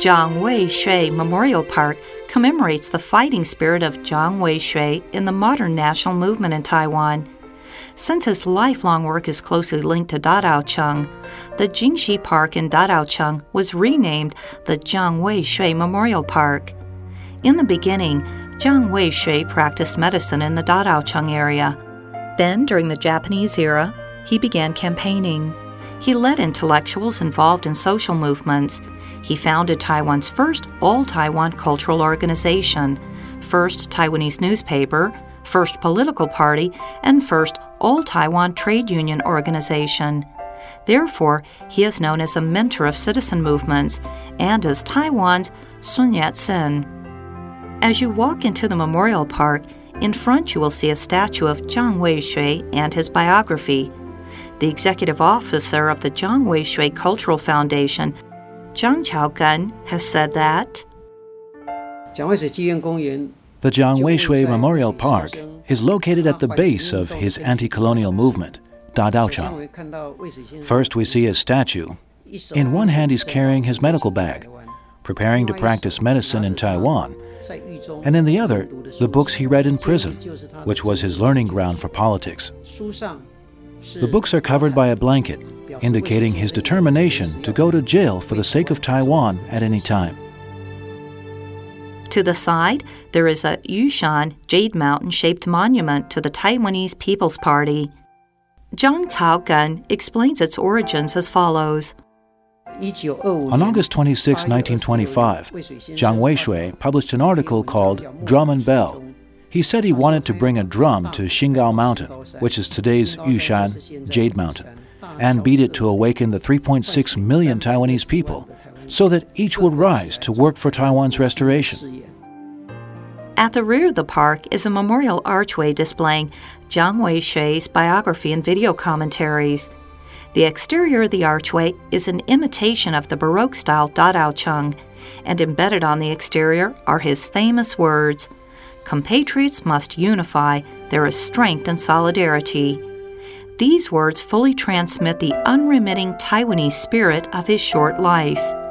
Jiang Wei-shui Memorial Park commemorates the fighting spirit of Jiang Wei-shui in the modern national movement in Taiwan. Since his lifelong work is closely linked to Dadaocheng, the Jingxi Park in Dadaocheng was renamed the Jiang Wei-shui Memorial Park. In the beginning, Jiang Wei-shui practiced medicine in the Dadaocheng area. Then, during the Japanese era, he began campaigning. He led intellectuals involved in social movements. He founded Taiwan's first all-Taiwan cultural organization, first Taiwanese newspaper, first political party, and first all-Taiwan trade union organization. Therefore, he is known as a mentor of citizen movements and as Taiwan's Sun Yat-sen. As you walk into the memorial park, in front you will see a statue of Jiang Wei-shui and his biography. The executive officer of the Jiang Wei-shui Cultural Foundation, Zhang Chaogan, has said that the Jiang Wei-shui Memorial Park is located at the base of his anti-colonial movement, Dadaocheng. First, we see his statue. In one hand, he's carrying his medical bag, preparing to practice medicine in Taiwan, and in the other, the books he read in prison, which was his learning ground for politics. The books are covered by a blanket, indicating his determination to go to jail for the sake of Taiwan at any time. To the side, there is a Yushan Jade Mountain-shaped monument to the Taiwanese People's Party. Zhang Chaogan explains its origins as follows. On August 26, 1925, Jiang Wei-shui published an article called Drum and Bell. He said he wanted to bring a drum to Xingao Mountain, which is today's Yushan Jade Mountain, and beat it to awaken the 3.6 million Taiwanese people, so that each would rise to work for Taiwan's restoration. At the rear of the park is a memorial archway displaying Jiang Wei-shui's biography and video commentaries. The exterior of the archway is an imitation of the Baroque-style Dadaocheng, and embedded on the exterior are his famous words, "Compatriots must unify, there is strength in solidarity." These words fully transmit the unremitting Taiwanese spirit of his short life.